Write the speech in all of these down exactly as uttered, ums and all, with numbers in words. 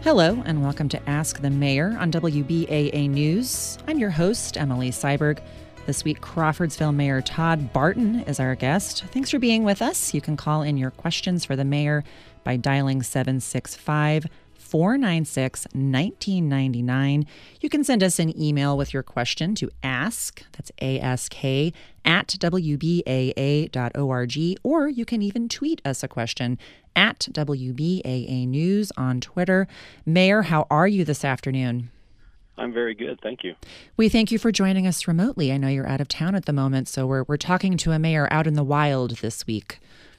Hello, and welcome to Ask the Mayor on W B A A News. I'm your host, Emily Seiberg. This week, Crawfordsville Mayor Todd Barton is our guest. Thanks for being with us. You can call in your questions for the mayor by dialing seven six five, four nine six, one nine nine nine. You can send us an email with your question to ask, that's A S K, at W B A A dot org, or you can even tweet us a question at W B A A News on Twitter. Mayor, how are you this afternoon? I'm very good, thank you. We thank you for joining us remotely. I know you're out of town at the moment, so we're we're talking to a mayor out in the wild this week.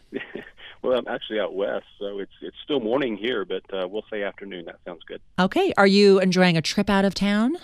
Well, I'm actually out west, so it's it's still morning here, but uh, we'll say afternoon. That sounds good. Okay. Are you enjoying a trip out of town?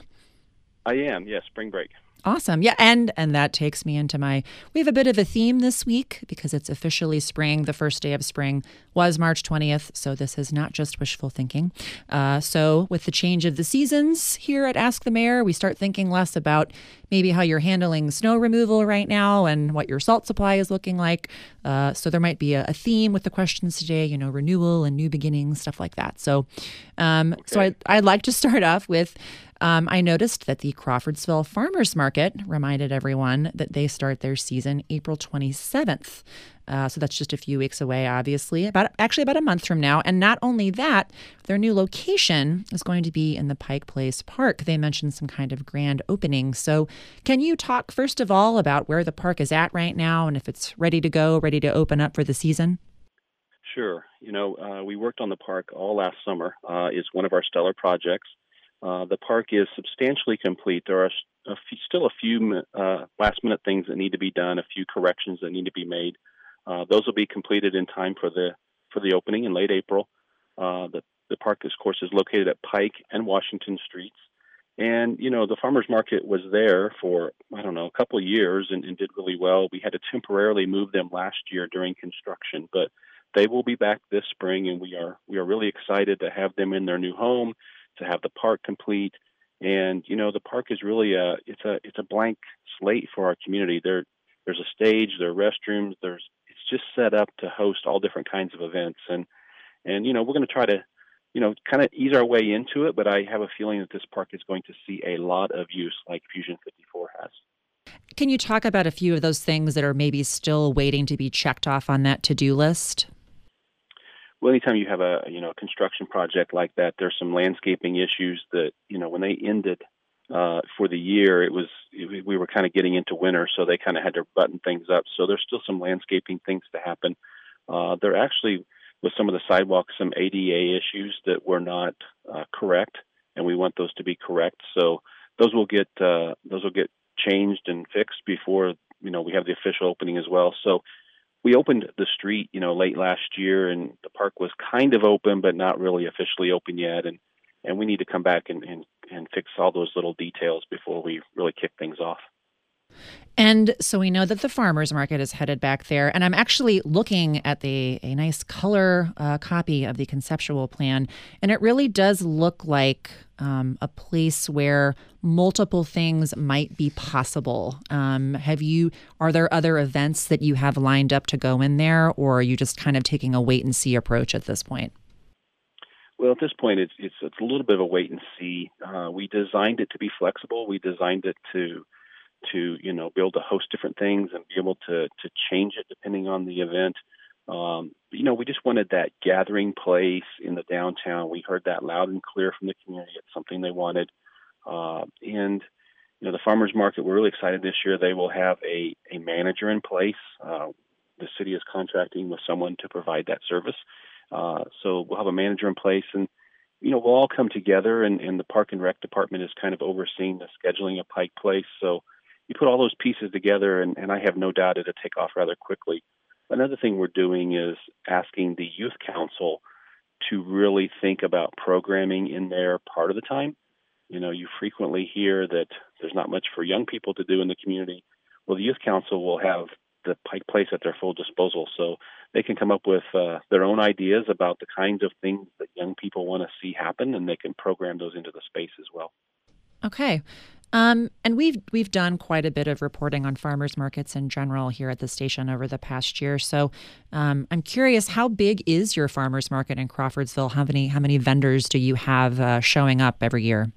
I am, yes, spring break. Awesome. Yeah, and and that takes me into my, we have a bit of a theme this week because it's officially spring. The first day of spring was March twentieth, so this is not just wishful thinking. Uh, so with the change of the seasons here at Ask the Mayor, we start thinking less about maybe how you're handling snow removal right now and what your salt supply is looking like. Uh, so there might be a, a theme with the questions today, you know, renewal and new beginnings, stuff like that. So, um, okay. so I, I'd like to start off with, Um, I noticed that the Crawfordsville Farmers Market reminded everyone that they start their season April twenty-seventh. Uh, so that's just a few weeks away, obviously, about actually about a month from now. And not only that, their new location is going to be in the Pike Place Park. They mentioned some kind of grand opening. So can you talk, first of all, about where the park is at right now and if it's ready to go, ready to open up for the season? Sure. You know, uh, we worked on the park all last summer. Uh, it's one of our stellar projects. Uh, the park is substantially complete. There are a few, still a few uh, last-minute things that need to be done, a few corrections that need to be made. Uh, those will be completed in time for the for the opening in late April. Uh, the the park, of course, is located at Pike and Washington Streets, and you know the farmers market was there for I don't know a couple of years and, and did really well. We had to temporarily move them last year during construction, but they will be back this spring, and we are we are really excited to have them in their new home, to have the park complete. And you know the park is really a it's a it's a blank slate for our community. There there's a stage, there are restrooms, there's it's just set up to host all different kinds of events. And and you know we're going to try to you know kind of ease our way into it, but I have a feeling that this park is going to see a lot of use like Fusion fifty-four has. Can you talk about a few of those things that are maybe still waiting to be checked off on that to-do list? Well, anytime you have a you know a construction project like that, there's some landscaping issues that you know when they ended uh, for the year, it was it, we were kind of getting into winter, so they kind of had to button things up. So there's still some landscaping things to happen. Uh, there actually with some of the sidewalks some A D A issues that were not uh, correct, and we want those to be correct. So those will get uh, those will get changed and fixed before you know we have the official opening as well. So. We opened the street, you know, late last year, and the park was kind of open, but not really officially open yet. And, and we need to come back and, and, and fix all those little details before we really kick things off. And so we know that the farmers market is headed back there. And I'm actually looking at the a nice color uh, copy of the conceptual plan. And it really does look like um, a place where multiple things might be possible. Um, have you, are there other events that you have lined up to go in there, or are you just kind of taking a wait and see approach at this point? Well, at this point, it's it's, it's a little bit of a wait and see. Uh, we designed it to be flexible. We designed it to to, you know, be able to host different things and be able to, to change it depending on the event. Um, you know, we just wanted that gathering place in the downtown. We heard that loud and clear from the community. It's something they wanted. Uh, and, you know, the farmers market, we're really excited this year. They will have a, a manager in place. Uh, the city is contracting with someone to provide that service. Uh, so we'll have a manager in place, and you know, we'll all come together, and, and the Park and Rec Department is kind of overseeing the scheduling of Pike Place. So you put all those pieces together, and, and I have no doubt it'll take off rather quickly. Another thing we're doing is asking the Youth Council to really think about programming in there part of the time. You know, you frequently hear that there's not much for young people to do in the community. Well, the Youth Council will have the Pike Place at their full disposal, so they can come up with uh, their own ideas about the kinds of things that young people want to see happen, and they can program those into the space as well. Okay. Um, and we've we've done quite a bit of reporting on farmers markets in general here at the station over the past year. So um, I'm curious, how big is your farmers market in Crawfordsville? How many how many vendors do you have uh, showing up every year?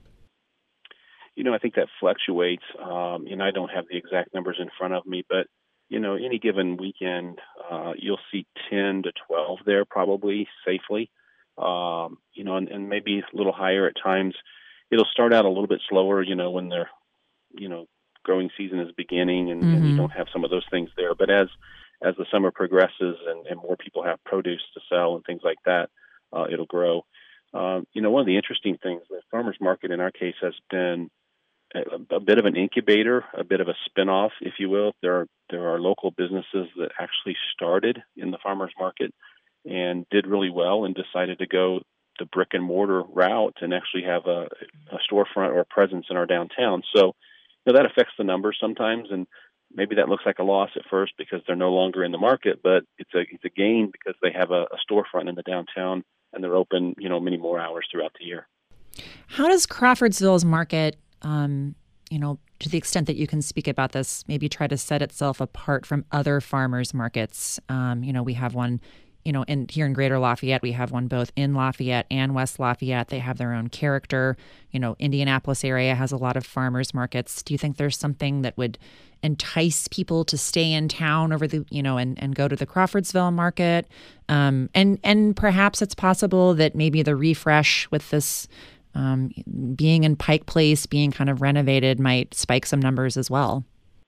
You know, I think that fluctuates. Um, and I don't have the exact numbers in front of me, but you know, any given weekend, uh, you'll see ten to twelve there probably safely. Um, you know, and, and maybe a little higher at times. It'll start out a little bit slower, you know, when they're, you know, growing season is beginning and, and you Mm-hmm. don't have some of those things there. But as as the summer progresses and, and more people have produce to sell and things like that, uh, it'll grow. Um, you know, one of the interesting things, the farmers market in our case has been a, a bit of an incubator, a bit of a spinoff, if you will. There are there are local businesses that actually started in the farmers market and did really well and decided to go the brick and mortar route and actually have a, a storefront or a presence in our downtown. So, you know, that affects the numbers sometimes, and maybe that looks like a loss at first because they're no longer in the market, but it's a it's a gain because they have a, a storefront in the downtown and they're open, you know, many more hours throughout the year. How does Crawfordsville's market, um, you know, to the extent that you can speak about this, maybe try to set itself apart from other farmers markets? Um, you know, we have one, you know, in here in Greater Lafayette, we have one both in Lafayette and West Lafayette. They have their own character. You know, Indianapolis area has a lot of farmers markets. Do you think there's something that would entice people to stay in town over the, you know, and, and go to the Crawfordsville market? Um, and and perhaps it's possible that maybe the refresh with this um, being in Pike Place, being kind of renovated, might spike some numbers as well.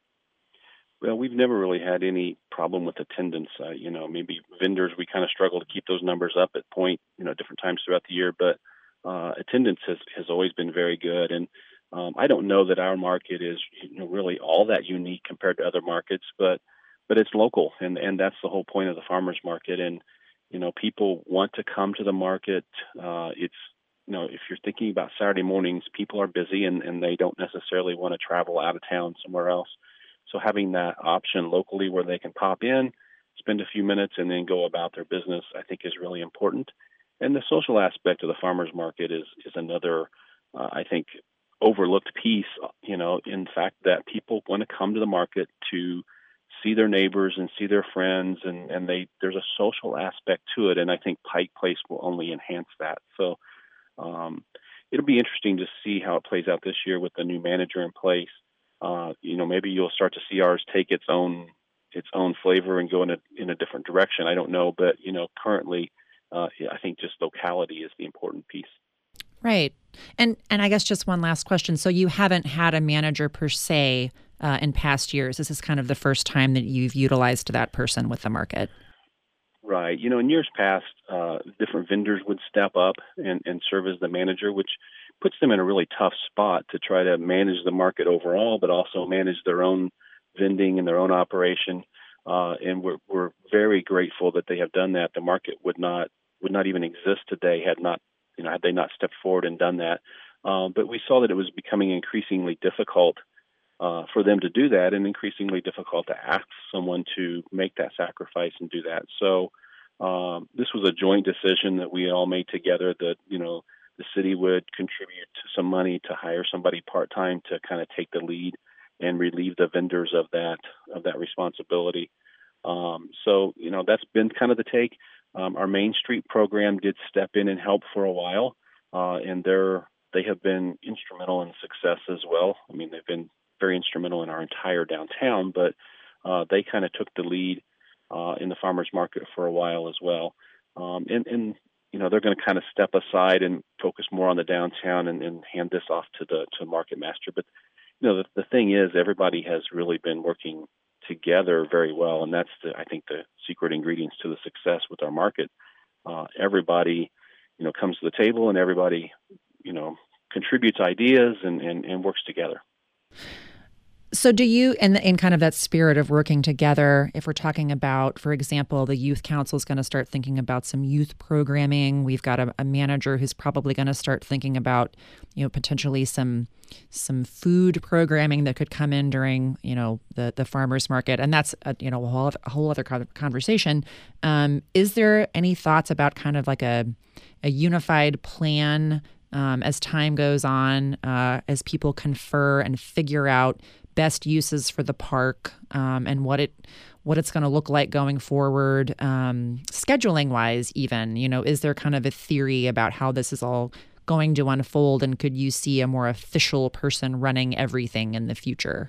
Well, we've never really had any problem with attendance. Uh, you know, maybe vendors, we kind of struggle to keep those numbers up at point, you know, different times throughout the year, but uh, attendance has, has always been very good. And um, I don't know that our market is, you know, really all that unique compared to other markets, but but it's local, and, and that's the whole point of the farmers market. And, you know, people want to come to the market. Uh, it's, you know, if you're thinking about Saturday mornings, people are busy and, and they don't necessarily want to travel out of town somewhere else. So having that option locally where they can pop in, spend a few minutes, and then go about their business, I think is really important. And the social aspect of the farmers market is is another, uh, I think, overlooked piece. You know, in fact, that people want to come to the market to see their neighbors and see their friends, and and they there's a social aspect to it. And I think Pike Place will only enhance that. So um, it'll be interesting to see how it plays out this year with the new manager in place. Uh, you know, maybe you'll start to see ours take its own its own flavor and go in a in a different direction. I don't know, but you know, currently, uh, I think just locality is the important piece. Right, and and I guess just one last question. So you haven't had a manager per se uh, in past years. This is kind of the first time that you've utilized that person with the market. Right. You know, in years past, uh, different vendors would step up and, and serve as the manager, which puts them in a really tough spot to try to manage the market overall, but also manage their own vending and their own operation. Uh, and we're we're very grateful that they have done that. The market would not would not even exist today had not you know had they not stepped forward and done that. Um, but we saw that it was becoming increasingly difficult uh, for them to do that, and increasingly difficult to ask someone to make that sacrifice and do that. So um, this was a joint decision that we all made together. That you know. The city would contribute some money to hire somebody part-time to kind of take the lead and relieve the vendors of that of that responsibility. Um, so, you know, that's been kind of the take. Um, our Main Street program did step in and help for a while, uh, and they're they have been instrumental in success as well. I mean, they've been very instrumental in our entire downtown, but uh, they kind of took the lead uh, in the farmers market for a while as well. Um, and, and you know, they're going to kind of step aside and focus more on the downtown and, and hand this off to the to Market Master. But, you know, the, the thing is, everybody has really been working together very well, and that's, the, I think, the secret ingredients to the success with our market. Uh, everybody, you know, comes to the table, and everybody, you know, contributes ideas and, and, and works together. So do you, in, in kind of that spirit of working together, if we're talking about, for example, the youth council is going to start thinking about some youth programming. We've got a, a manager who's probably going to start thinking about, you know, potentially some some food programming that could come in during, you know, the, the farmers market. And that's, a, you know, a whole, a whole other conversation. Um, is there any thoughts about kind of like a, a unified plan um, as time goes on, uh, as people confer and figure out best uses for the park um, and what it what it's going to look like going forward, um, scheduling wise, even, you know, is there kind of a theory about how this is all going to unfold, and could you see a more official person running everything in the future?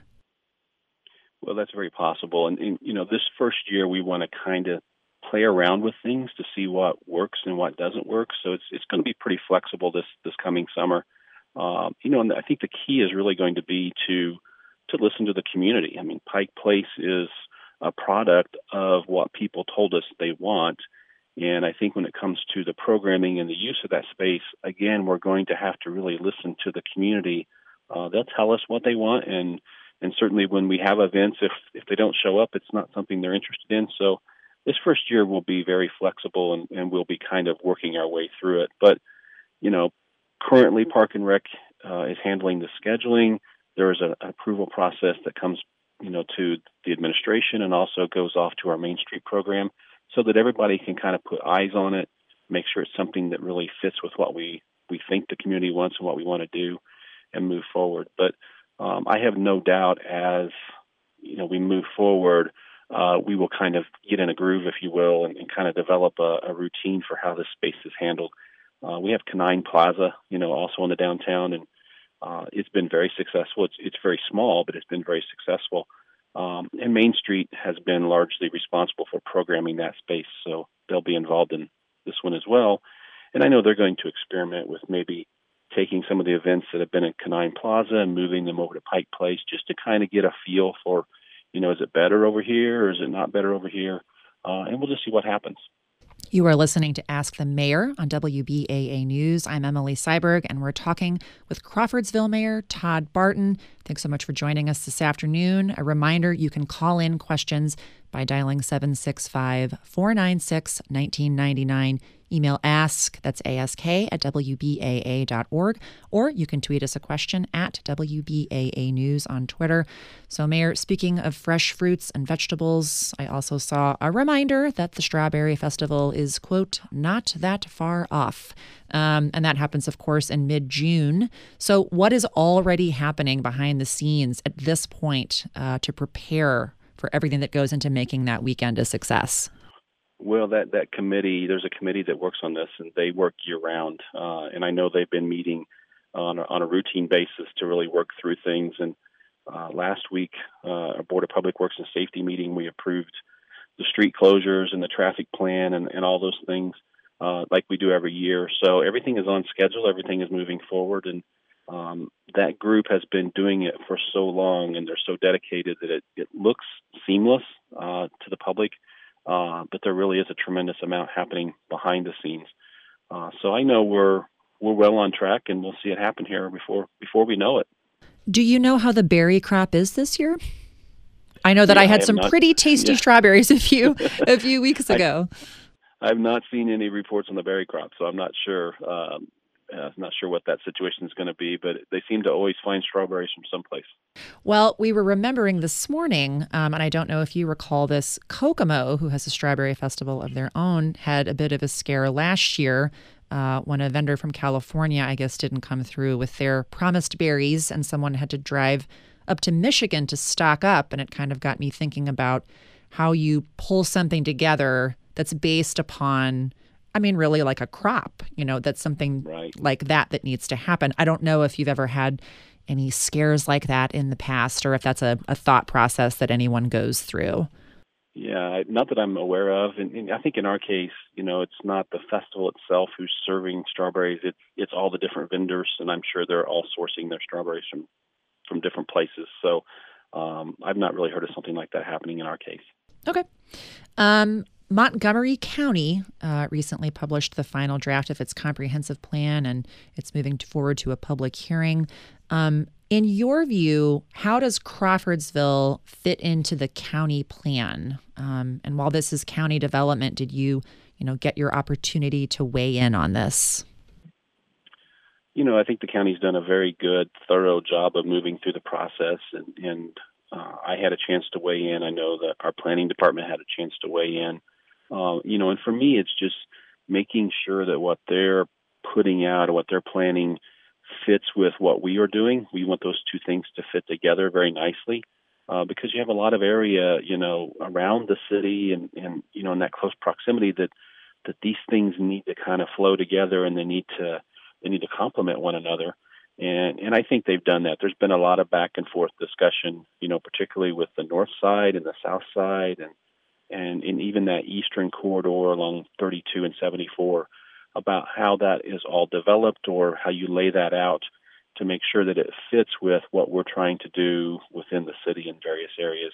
Well, that's very possible. And, and you know, this first year we want to kind of play around with things to see what works and what doesn't work. So it's it's going to be pretty flexible this this coming summer. Um, you know, and I think the key is really going to be to to listen to the community. I mean, Pike Place is a product of what people told us they want. And I think when it comes to the programming and the use of that space, again, we're going to have to really listen to the community. Uh, they'll tell us what they want, and and certainly when we have events, if if they don't show up, it's not something they're interested in. So this first year will be very flexible, and, and we'll be kind of working our way through it. But, you know, currently Park and Rec uh, is handling the scheduling. There is a, an approval process that comes, you know, to the administration and also goes off to our Main Street program so that everybody can kind of put eyes on it, make sure it's something that really fits with what we, we think the community wants and what we want to do and move forward. But um, I have no doubt as, you know, we move forward, Uh, we will kind of get in a groove, if you will, and, and kind of develop a, a routine for how this space is handled. Uh, we have Canine Plaza, you know, also in the downtown, and uh, it's been very successful. It's it's very small, but it's been very successful. Um, and Main Street has been largely responsible for programming that space, so they'll be involved in this one as well. And I know they're going to experiment with maybe taking some of the events that have been in Canine Plaza and moving them over to Pike Place just to kind of get a feel for, you know, is it better over here or is it not better over here? Uh, and we'll just see what happens. You are listening to Ask the Mayor on W B A A News. I'm Emily Seiberg, and we're talking with Crawfordsville Mayor Todd Barton. Thanks so much for joining us this afternoon. A reminder, you can call in questions by dialing seven six five, four nine six, one nine nine nine. Email ask, that's ask, at w b a a dot org, or you can tweet us a question at W B A A News on Twitter. So, Mayor, speaking of fresh fruits and vegetables, I also saw a reminder that the Strawberry Festival is, quote, not that far off. Um, and that happens, of course, in mid-June. So what is already happening behind the scenes at this point uh, to prepare for everything that goes into making that weekend a success? Well, that, that committee, there's a committee that works on this, and they work year-round. Uh, and I know they've been meeting on a, on a routine basis to really work through things. And uh, last week, uh, our Board of Public Works and Safety meeting, we approved the street closures and the traffic plan and, and all those things uh, like we do every year. So everything is on schedule. Everything is moving forward. And um, that group has been doing it for so long, and they're so dedicated that it, it looks seamless uh, to the public. Uh, but there really is a tremendous amount happening behind the scenes. Uh, so I know we're we're well on track, and we'll see it happen here before before we know it. Do you know how the berry crop is this year? I know that yeah, I had I some not, pretty tasty yeah. strawberries a few a few weeks ago. I, I've not seen any reports on the berry crop, so I'm not sure. Um, Uh, not sure what that situation is going to be, but they seem to always find strawberries from someplace. Well, we were remembering this morning, um, and I don't know if you recall this, Kokomo, who has a strawberry festival of their own, had a bit of a scare last year uh, when a vendor from California, I guess, didn't come through with their promised berries, and someone had to drive up to Michigan to stock up, and it kind of got me thinking about how you pull something together that's based upon, I mean, really like a crop, you know, that's something right. like that that needs to happen. I don't know if you've ever had any scares like that in the past, or if that's a, a thought process that anyone goes through. Yeah, not that I'm aware of. And, and I think in our case, you know, it's not the festival itself who's serving strawberries. It's it's all the different vendors, and I'm sure they're all sourcing their strawberries from, from different places. So um, I've not really heard of something like that happening in our case. Okay. Um, Montgomery County uh, recently published the final draft of its comprehensive plan, and it's moving forward to a public hearing. Um, in your view, how does Crawfordsville fit into the county plan? Um, and while this is county development, did you, you know, get your opportunity to weigh in on this? You know, I think the county's done a very good, thorough job of moving through the process, and, and uh, I had a chance to weigh in. I know that our planning department had a chance to weigh in. Uh, you know, and for me, it's just making sure that what they're putting out or what they're planning fits with what we are doing. We want those two things to fit together very nicely. Uh, because you have a lot of area, you know, around the city and, and, you know, in that close proximity that, that these things need to kind of flow together and they need to, they need to complement one another. And, and I think they've done that. There's been a lot of back and forth discussion, you know, particularly with the north side and the south side and, and, and even that eastern corridor along thirty-two and seventy-four about how that is all developed or how you lay that out to make sure that it fits with what we're trying to do within the city in various areas.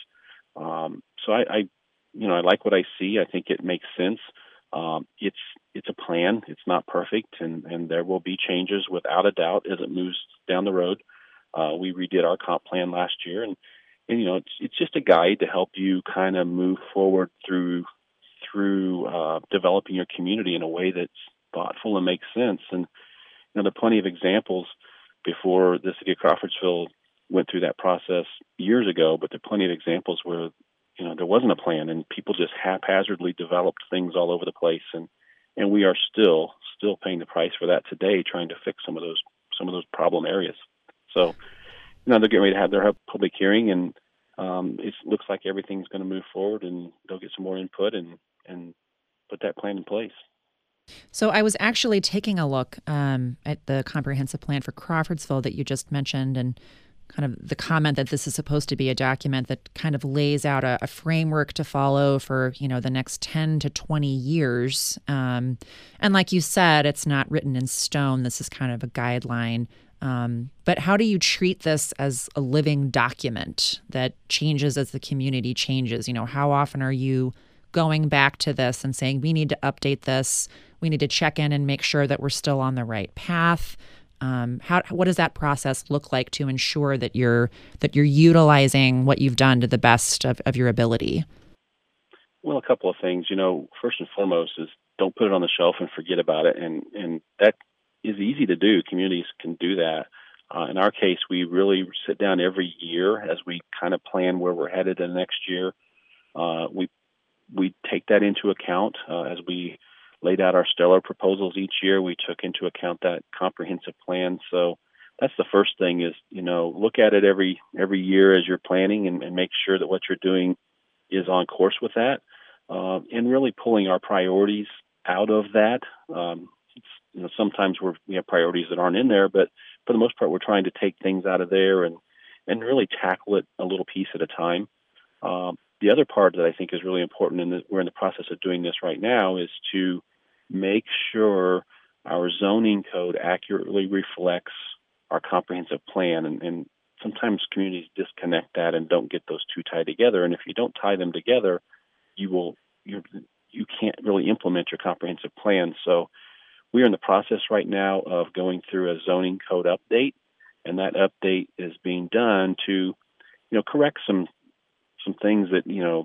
Um, so I, I, you know, I like what I see. I think it makes sense. Um, it's it's a plan. It's not perfect, and, and there will be changes without a doubt as it moves down the road. Uh, we redid our comp plan last year, and, and you know, it's it's just a guide to help you kind of move forward through through uh, developing your community in a way that's thoughtful and makes sense. And you know, there are plenty of examples before the city of Crawfordsville went through that process years ago, but there are plenty of examples where, you know, there wasn't a plan and people just haphazardly developed things all over the place. And, and we are still, still paying the price for that today, trying to fix some of those, some of those problem areas. So, you know, they're getting ready to have their public hearing and um, it looks like everything's going to move forward and they'll get some more input and, and put that plan in place. So I was actually taking a look um, at the comprehensive plan for Crawfordsville that you just mentioned and kind of the comment that this is supposed to be a document that kind of lays out a, a framework to follow for, you know, the next ten to twenty years. Um, and like you said, it's not written in stone. This is kind of a guideline. Um, but how do you treat this as a living document that changes as the community changes? You know, how often are you going back to this and saying, we need to update this, we need to check in and make sure that we're still on the right path? Um, how what does that process look like to ensure that you're that you're utilizing what you've done to the best of, of your ability? Well, a couple of things. You know, first and foremost is don't put it on the shelf and forget about it, and and that is easy to do. Communities can do that. Uh, in our case, we really sit down every year as we kind of plan where we're headed in the next year. Uh, we we take that into account uh, as we laid out our stellar proposals each year. We took into account that comprehensive plan. So that's the first thing is, you know, look at it every every year as you're planning and, and make sure that what you're doing is on course with that. Uh, and really pulling our priorities out of that. Um, it's, you know, sometimes we're, we have priorities that aren't in there, but for the most part, we're trying to take things out of there and, and really tackle it a little piece at a time. Um, the other part that I think is really important, and we're in the process of doing this right now, is to make sure our zoning code accurately reflects our comprehensive plan. And, and sometimes communities disconnect that and don't get those two tied together. And if you don't tie them together, you will you you can't really implement your comprehensive plan. So we are in the process right now of going through a zoning code update, and that update is being done to, you know, correct some some things that, you know,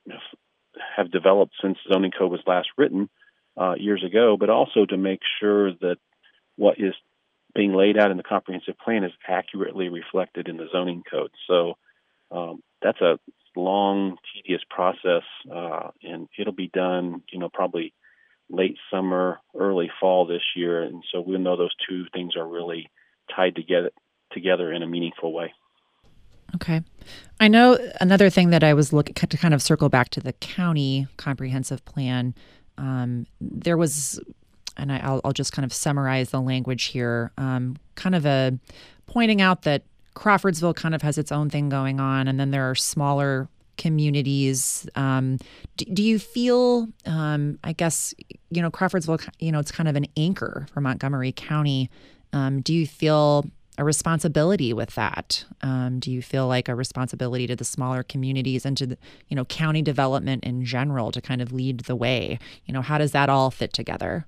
have developed since zoning code was last written uh, years ago, but also to make sure that what is being laid out in the comprehensive plan is accurately reflected in the zoning code. So um, that's a long, tedious process, uh, and it'll be done, you know, probably late summer, early fall this year. And so we'll know those two things are really tied together together in a meaningful way. Okay. I know another thing that I was looking to kind of circle back to the county comprehensive plan. Um, there was, and I, I'll, I'll just kind of summarize the language here, um, kind of a pointing out that Crawfordsville kind of has its own thing going on, and then there are smaller communities. Um, do, do you feel, um, I guess, you know, Crawfordsville, you know, it's kind of an anchor for Montgomery County. Um, do you feel a responsibility with that? Um, do you feel like a responsibility to the smaller communities and to the, you know, county development in general to kind of lead the way? You know, how does that all fit together?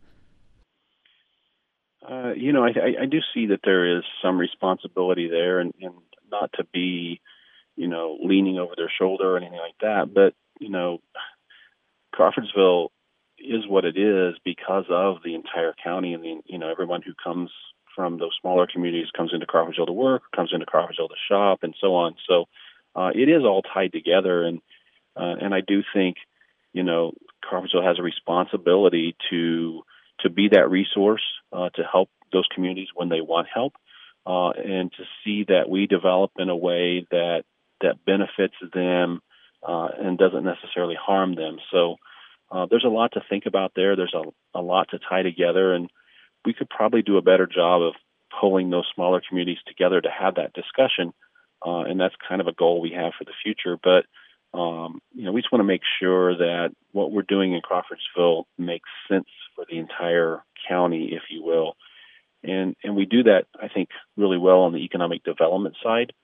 Uh, you know, I, I, I do see that there is some responsibility there, and, and not to be, you know, leaning over their shoulder or anything like that. But, you know, Crawfordsville is what it is because of the entire county and, the, you know, everyone who comes from those smaller communities comes into Crawfordsville to work, comes into Crawfordsville to shop, and so on. So uh, it is all tied together. And uh, and I do think, you know, Crawfordsville has a responsibility to to be that resource uh, to help those communities when they want help, uh, and to see that we develop in a way that that benefits them uh, and doesn't necessarily harm them. So uh, there's a lot to think about there. There's a, a lot to tie together, and we could probably do a better job of pulling those smaller communities together to have that discussion, uh, and that's kind of a goal we have for the future. But um, you know, we just want to make sure that what we're doing in Crawfordsville makes sense for the entire county, if you will, and and we do that, I think, really well on the economic development side.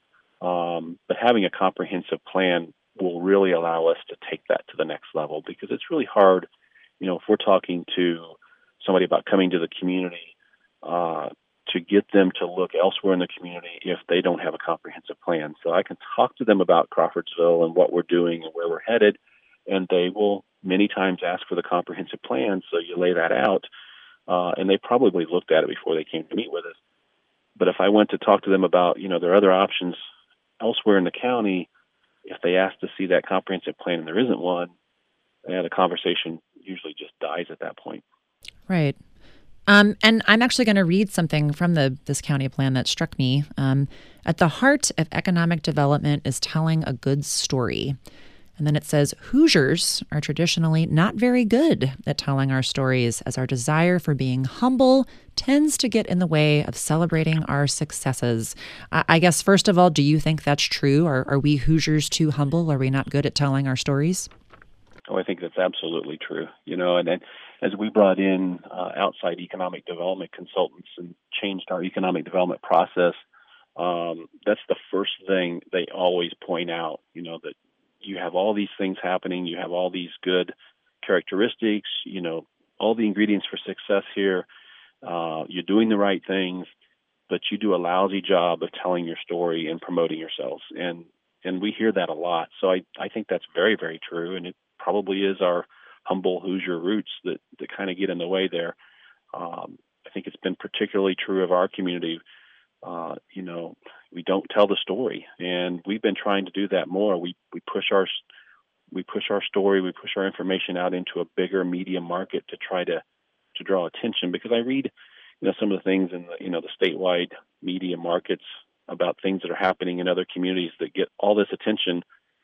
Um, but having a comprehensive plan will really allow us to take that to the next level, because it's really hard, you know, if we're talking to somebody about coming to the community, uh, to get them to look elsewhere in the community if they don't have a comprehensive plan. So I can talk to them about Crawfordsville and what we're doing and where we're headed, and they will many times ask for the comprehensive plan. So you lay that out, uh, and they probably looked at it before they came to meet with us. But if I went to talk to them about, you know, there are other options elsewhere in the county, if they ask to see that comprehensive plan and there isn't one, yeah, the conversation usually just dies at that point. Right. Um, and I'm actually going to read something from the this county plan that struck me. Um, At the heart of economic development is telling a good story. And then it says, Hoosiers are traditionally not very good at telling our stories, as our desire for being humble tends to get in the way of celebrating our successes. I, I guess, first of all, do you think that's true? Are, are we Hoosiers too humble? Are we not good at telling our stories? Oh, I think that's absolutely true. You know, and then as we brought in uh, outside economic development consultants and changed our economic development process, um, that's the first thing they always point out, you know, that you have all these things happening, you have all these good characteristics, you know, all the ingredients for success here. Uh, you're doing the right things, but you do a lousy job of telling your story and promoting yourselves. And and we hear that a lot. So I, I think that's very, very true. And it probably is our humble Hoosier roots that, that kind of get in the way there. Um, I think it's been particularly true of our community. Uh, you know, we don't tell the story, and we've been trying to do that more. We we push our we push our story, we push our information out into a bigger media market to try to to draw attention. Because I read, you know, some of the things in the you know the statewide media markets about things that are happening in other communities that get all this attention.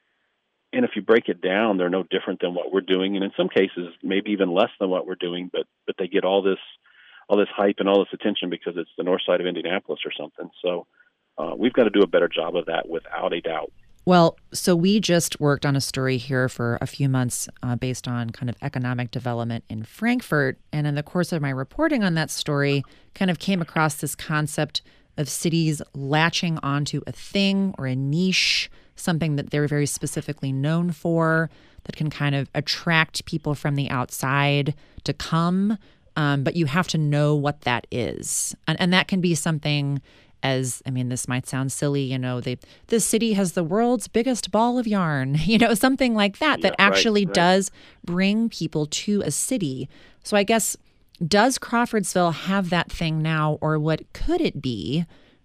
And if you break it down, they're no different than what we're doing, and in some cases, maybe even less than what we're doing. But but they get all this. all this hype and all this attention because it's the north side of Indianapolis or something. So uh, we've got to do a better job of that without a doubt. Well, so we just worked on a story here for a few months uh, based on kind of economic development in Frankfort. And in the course of my reporting on that story, kind of came across this concept of cities latching onto a thing or a niche, something that they're very specifically known for, that can kind of attract people from the outside to come. Um, but you have to know what that is. And, and that can be something as, I mean, this might sound silly, you know, they, the city has the world's biggest ball of yarn, you know, something like that, yeah, that actually right, right. does bring people to a city. So I guess, does Crawfordsville have that thing now, or what could it be?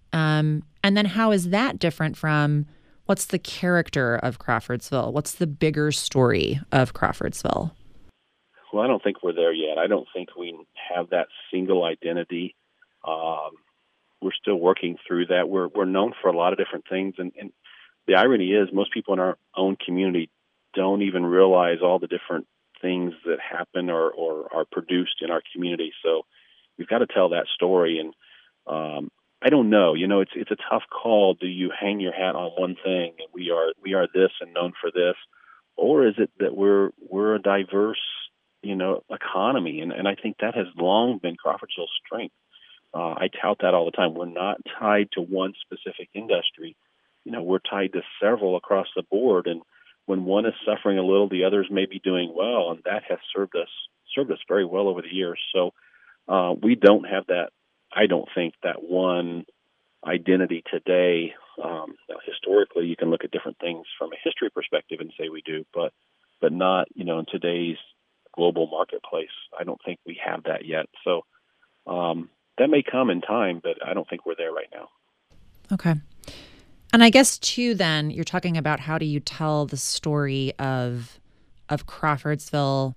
Um, and then how is that different from what's the character of Crawfordsville? What's the bigger story of Crawfordsville? Well, I don't think we're there yet. I don't think we have that single identity. Um, we're still working through that. We're we're known for a lot of different things, and, and the irony is most people in our own community don't even realize all the different things that happen or, or are produced in our community. So we've got to tell that story, and um, I don't know. You know, it's it's a tough call. Do you hang your hat on one thing, and we are we are this and known for this, or is it that we're we're a diverse you know, economy. And, and I think that has long been Crawfordsville's strength. Uh, I tout that all the time. We're not tied to one specific industry. You know, we're tied to several across the board. And when one is suffering a little, the others may be doing well. And that has served us, served us very well over the years. So uh, we don't have that, I don't think, that one identity today. Um, historically, you can look at different things from a history perspective and say we do, but, but not, you know, in today's global marketplace. I don't think we have that yet. So um, that may come in time, but I don't think we're there right now. Okay. And I guess, too, then, you're talking about how do you tell the story of of Crawfordsville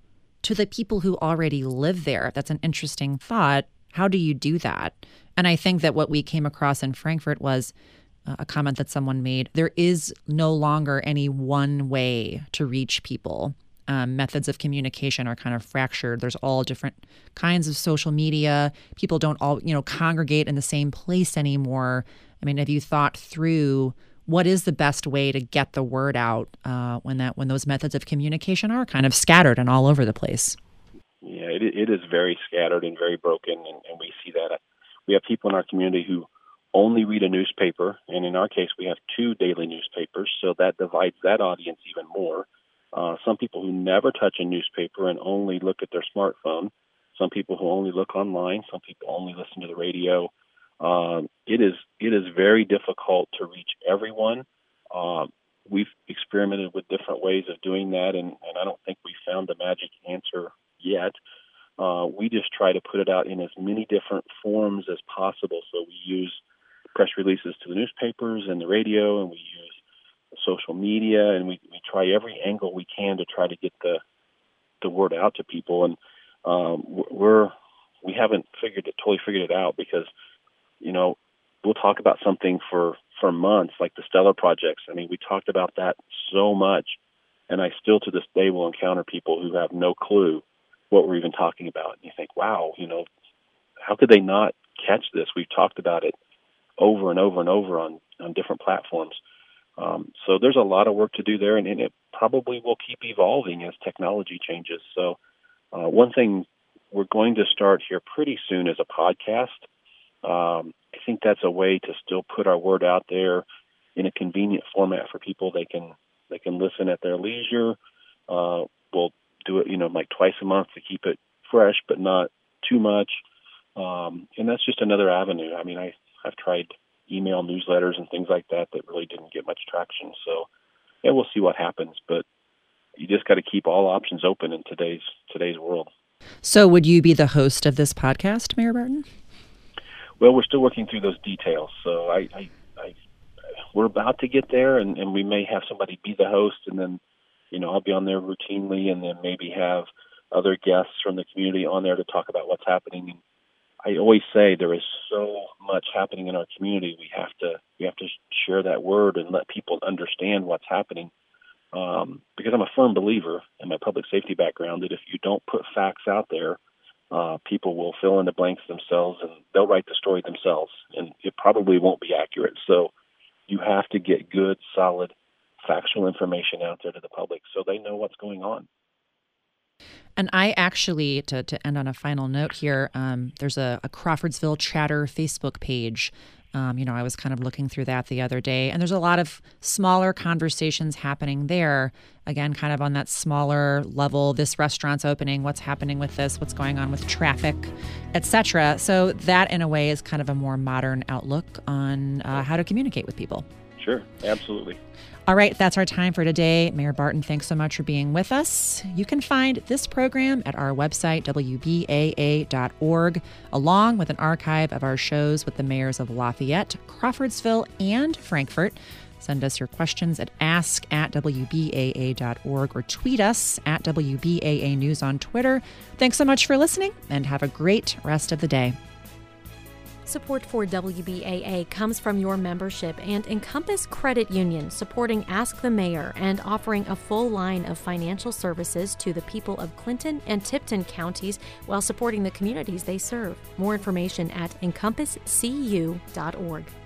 to the people who already live there. That's an interesting thought. How do you do that? And I think that what we came across in Frankfort was uh, a comment that someone made. There is no longer any one way to reach people. Um, methods of communication are kind of fractured. There's all different kinds of social media. People don't all, you know, congregate in the same place anymore. I mean, have you thought through what is the best way to get the word out uh, when that when those methods of communication are kind of scattered and all over the place? Yeah, it, it is very scattered and very broken, and, and we see that. We have people in our community who only read a newspaper, and in our case, we have two daily newspapers, so that divides that audience even more. Uh, some people who never touch a newspaper and only look at their smartphone. Some people who only look online. Some people only listen to the radio. Um, it is it is very difficult to reach everyone. Uh, we've experimented with different ways of doing that, and, and I don't think we found the magic answer yet. Uh, we just try to put it out in as many different forms as possible. So we use press releases to the newspapers and the radio, and we use social media, and we, we try every angle we can to try to get the the word out to people. And um, we're we haven't figured it totally figured it out because, you know, we'll talk about something for, for months, like the Stellar projects. I mean, we talked about that so much, and I still to this day will encounter people who have no clue what we're even talking about. And you think, wow, you know, how could they not catch this? We've talked about it over and over and over on, on different platforms. Um, so there's a lot of work to do there, and, and it probably will keep evolving as technology changes. So uh, one thing we're going to start here pretty soon is a podcast. Um, I think that's a way to still put our word out there in a convenient format for people. They can they can listen at their leisure. Uh, we'll do it, you know, like twice a month to keep it fresh, but not too much. Um, and that's just another avenue. I mean, I I've tried email newsletters and things like that that really didn't get much traction. So, yeah, we'll see what happens. But you just got to keep all options open in today's today's world. So, would you be the host of this podcast, Mayor Barton? Well, we're still working through those details. So, I, I, I we're about to get there, and, and we may have somebody be the host, and then, you know, I'll be on there routinely, and then maybe have other guests from the community on there to talk about what's happening. And I always say there is so much happening in our community. We have to we have to share that word and let people understand what's happening. Um, because I'm a firm believer in my public safety background that if you don't put facts out there, uh, people will fill in the blanks themselves and they'll write the story themselves, and it probably won't be accurate. So you have to get good, solid, factual information out there to the public so they know what's going on. And I actually, to, to end on a final note here, um, there's a, a Crawfordsville Chatter Facebook page. Um, you know, I was kind of looking through that the other day, and there's a lot of smaller conversations happening there. Again, kind of on that smaller level, this restaurant's opening, what's happening with this, what's going on with traffic, et cetera. So that, in a way, is kind of a more modern outlook on uh, how to communicate with people. Sure, absolutely. All right, that's our time for today. Mayor Barton, thanks so much for being with us. You can find this program at our website, W B A A dot org, along with an archive of our shows with the mayors of Lafayette, Crawfordsville, and Frankfort. Send us your questions at ask at W B A A dot org or tweet us at W B A A News on Twitter. Thanks so much for listening, and have a great rest of the day. Support for W B A A comes from your membership and Encompass Credit Union, supporting Ask the Mayor and offering a full line of financial services to the people of Clinton and Tipton counties while supporting the communities they serve. More information at encompass c u dot org.